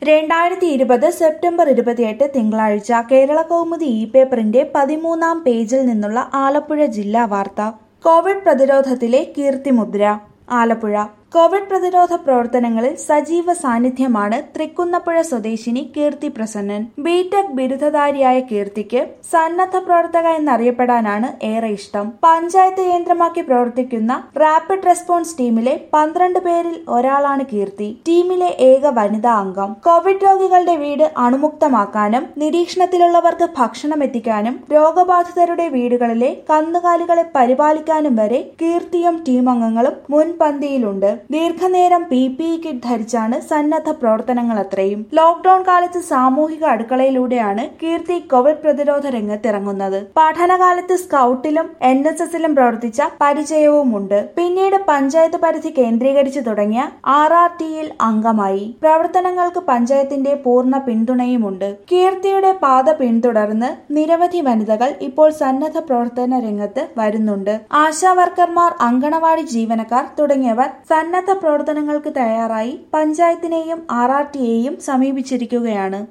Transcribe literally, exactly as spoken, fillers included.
രണ്ടായിരത്തി ഇരുപത് സെപ്റ്റംബർ ഇരുപത്തിയെട്ട് തിങ്കളാഴ്ച കേരള കൗമുദി ഇ പേപ്പറിന്റെ പതിമൂന്നാം പേജിൽ നിന്നുള്ള ആലപ്പുഴ ജില്ലാ വാർത്ത. കോവിഡ് പ്രതിരോധത്തിലെ കീർത്തിമുദ്ര. ആലപ്പുഴ കോവിഡ് പ്രതിരോധ പ്രവർത്തനങ്ങളിൽ സജീവ സാന്നിധ്യമാണ് തൃക്കുന്നപ്പുഴ സ്വദേശിനി കീർത്തി പ്രസന്നൻ. ബിടെക് ബിരുദധാരിയായ കീർത്തിക്ക് സന്നദ്ധ പ്രവർത്തക എന്നറിയപ്പെടാനാണ് ഏറെ ഇഷ്ടം. പഞ്ചായത്ത് കേന്ദ്രമാക്കി പ്രവർത്തിക്കുന്ന റാപ്പിഡ് റെസ്പോൺസ് ടീമിലെ പന്ത്രണ്ട് പേരിൽ ഒരാളാണ് കീർത്തി. ടീമിലെ ഏക വനിതാ അംഗം. കോവിഡ് രോഗികളുടെ വീട് അണുമുക്തമാക്കാനും നിരീക്ഷണത്തിലുള്ളവർക്ക് ഭക്ഷണം എത്തിക്കാനും രോഗബാധിതരുടെ വീടുകളിലെ കന്നുകാലികളെ പരിപാലിക്കാനും വരെ കീർത്തിയും ടീമംഗങ്ങളും മുൻപന്തിയിലുണ്ട്. ദീർഘനേരം പി പി ഇ കിറ്റ് ധരിച്ചാണ് സന്നദ്ധ പ്രവർത്തനങ്ങൾ അത്രയും. ലോക്ഡൌൺ കാലത്ത് സാമൂഹിക അടുക്കളയിലൂടെയാണ് കീർത്തി കോവിഡ് പ്രതിരോധ രംഗത്തിറങ്ങുന്നത്. പഠനകാലത്ത് സ്കൌട്ടിലും എൻ എസ് എസിലും പ്രവർത്തിച്ച പരിചയവുമുണ്ട്. പിന്നീട് പഞ്ചായത്ത് പരിധി കേന്ദ്രീകരിച്ചു തുടങ്ങിയ ആർ ആർ ടിയിൽ അംഗമായി. പ്രവർത്തനങ്ങൾക്ക് പഞ്ചായത്തിന്റെ പൂർണ്ണ പിന്തുണയുമുണ്ട്. കീർത്തിയുടെ പാത പിന്തുടർന്ന് നിരവധി വനിതകൾ ഇപ്പോൾ സന്നദ്ധ പ്രവർത്തന രംഗത്ത് വരുന്നുണ്ട്. ആശാ വർക്കർമാർ, അങ്കണവാടി ജീവനക്കാർ തുടങ്ങിയവർ സന്നദ്ധ പ്രവർത്തനങ്ങൾക്ക് തയ്യാറായി പഞ്ചായത്തിനെയും ആർ ആർ ടിയെയും സമീപിച്ചിരിക്കുകയാണ്.